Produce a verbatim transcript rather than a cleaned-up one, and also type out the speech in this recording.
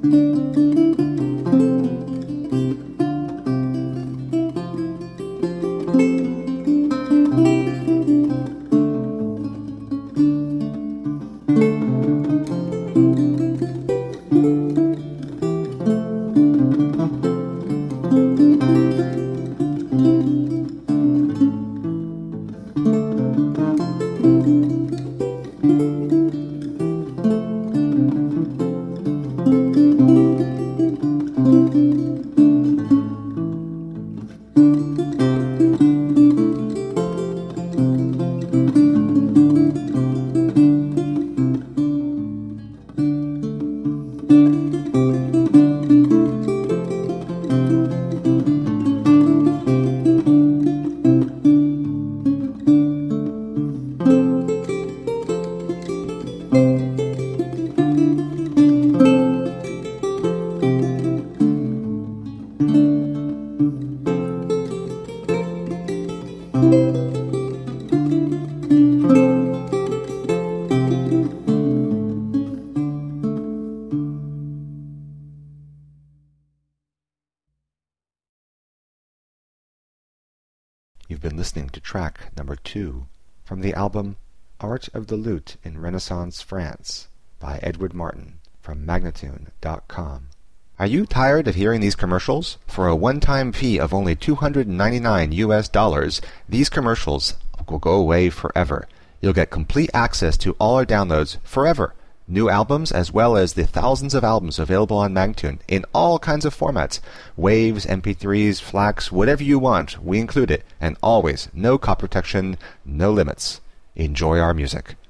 You've been listening to track number two from the album Art of the Lute in Renaissance France by Edward Martin from Magnatune dot com. Are you tired of hearing these commercials? For a one-time fee of only two hundred ninety-nine U S dollars, these commercials will go away forever. You'll get complete access to all our downloads forever. New albums as well as the thousands of albums available on Magnatune in all kinds of formats. Waves, M P threes, FLACs, whatever you want, we include it. And always, no copy protection, no limits. Enjoy our music.